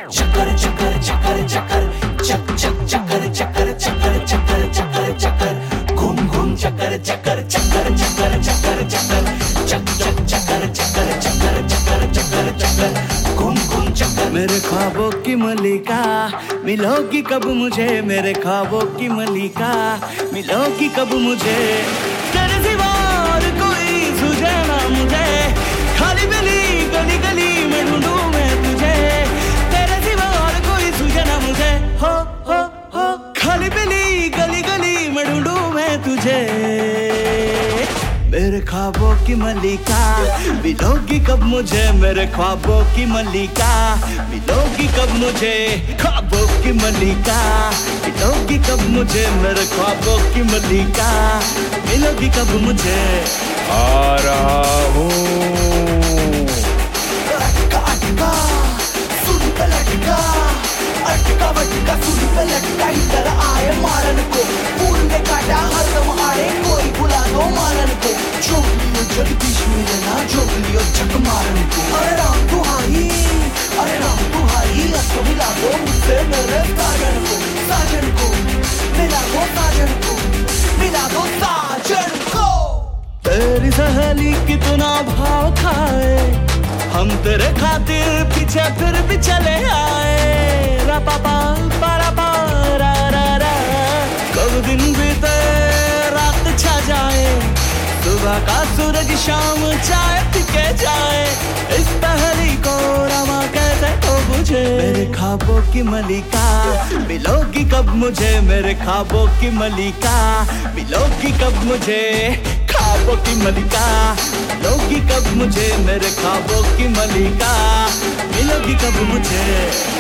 चक्कर चक्कर चक्कर चक्कर चक चक चक्कर चक्कर चक्कर चक्कर चक्कर चक्कर घूम घूम चक्कर चक्कर चक्कर चक्कर चक्कर चक्कर चक चक चक्कर चक्कर चक्कर चक्कर चक्कर चक्कर घूम घूम चक्कर। मेरे ख्वाबों की मलिका मिलोगी कब मुझे, मेरे ख्वाबों की मलिका मिलोगी कब मुझे। तेरे सिवा और कोई सूझे ना मुझे, खाली गली गली गली में ढूंढूं मैं तुझे। तेरे सिवा और कोई सूझे ना मुझे, हो खाली गली गली गली में ढूंढूं मैं तुझे। मेरे ख्वाबों की मलिका मिलोगी कब मुझे, मेरे ख्वाबों की मलिका मिलोगी कब मुझे। ख्वाबों की मलिका मिलोगी कब मुझे, मेरे ख्वाबों की मलिका मिलोगी कब मुझे। आ रहा हूँ अटका सुन पे लटका, अटका बटका सुन पे लटका। इधर आए मारन को, फूल में काटा हर दम आए, कोई बुला दो मारन को। जोगलियो जगदीश मिलना, जोगलियो चक मारन को। अरे राम दुहाई, अरे राम दुहाई, असो मिला दो मुझसे मेरे साजन को। साजन को मिला दो, साजन को मिला दो, साजन को। तेरी सहेली कितना भाव खाए, हम तेरे खातिर पीछे फिर भी चले आए। रा पा पा पारा पा रा रा रा, कब दिन बीते रात छा जाए, सुबह का सूरज शाम चाय पिके जाए। इस पहेली को रमा कैसे तो बुझे। मेरे ख्वाबों की मलिका मिलोगी कब मुझे, मेरे ख्वाबों की मलिका मिलोगी कब मुझे। ख्वाबों की मलिका मिलोगी कब मुझे, मेरे ख्वाबों की मलिका मिलोगी कब मुझे।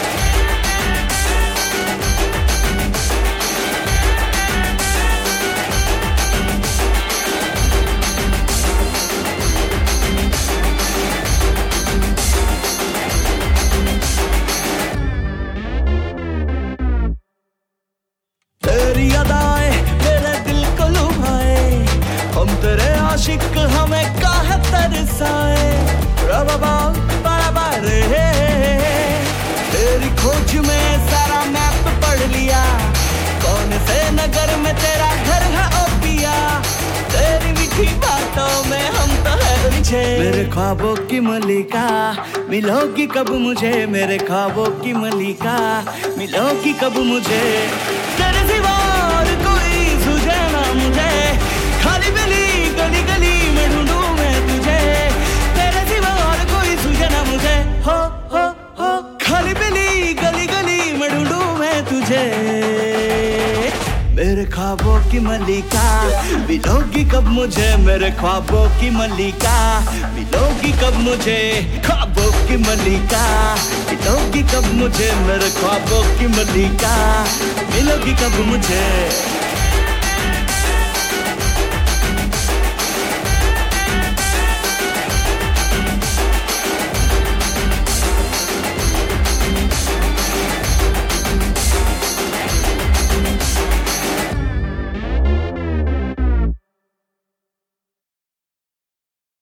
तेरी अदाएं मेरे दिल को लुभाए, हम तेरे आशिक हमें काहे तरसाए। रबा बराबा रे, तेरी खोज में सारा मैप पढ़ लिया, कौन से नगर में तेरा घर है ओ पिया। तेरी मीठी बातों में हम तो है रिझे। मेरे ख्वाबों की मलिका मिलोगी कब मुझे, मेरे ख्वाबों की मलिका मिलोगी कब मुझे। तेरे सिवा और कोई सूझे ना मुझे, खाली गली गली गली में ढूंढूं मैं तुझे। तेरे सिवा और कोई सूझे ना मुझे, हो खाली गली गली गली में ढूंढूं मैं तुझे। मेरे ख्वाबों की मलिका मिलोगी कब मुझे, मेरे ख्वाबों की मलिका मिलोगी कब मुझे। ख्वाबों की मलिका मिलोगी कब मुझे, मेरे ख्वाबों की मलिका मिलोगी कब मुझे।